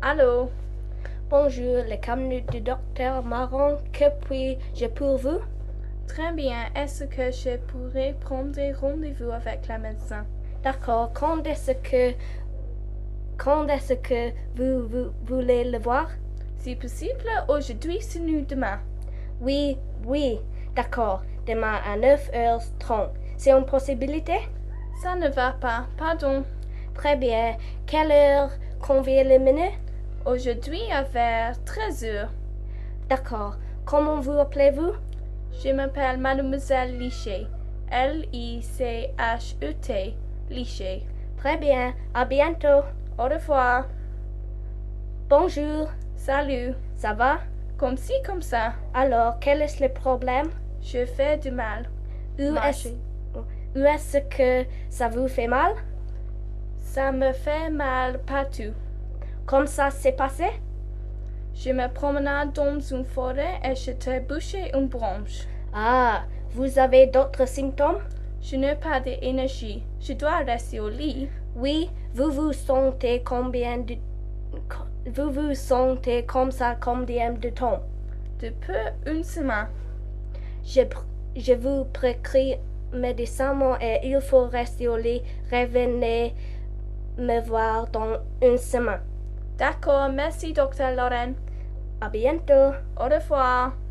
Allô? Bonjour, le cabinet du docteur Marron, que puis-je pour vous? Très bien. Est-ce que je pourrais prendre rendez-vous avec la médecin? D'accord, quand est-ce que vous voulez le voir? Si possible, aujourd'hui, sinon demain. Oui, d'accord, demain à 9h30. C'est une possibilité? Ça ne va pas, pardon. Très bien. Quelle heure convient le menu? Aujourd'hui vers 13h. D'accord. Comment vous appelez-vous? Je m'appelle Mademoiselle Lichet. Lichet. Lichet. Très bien. À bientôt. Au revoir. Bonjour. Salut. Ça va? Comme ci, comme ça. Alors, quel est le problème? Je fais du mal. Où est-ce que ça vous fait mal? Ça me fait mal partout. Comme ça s'est passé? Je me promenais dans une forêt et je t'ai bouché une branche. Ah, vous avez d'autres symptômes? Je n'ai pas d'énergie. Je dois rester au lit. Oui, vous vous sentez comme ça combien de temps? Depuis une semaine. Je vous prescris médicaments et il faut rester au lit. Revenez me voir dans une semaine. D'accord, merci, docteur Lorraine. À bientôt. Au revoir.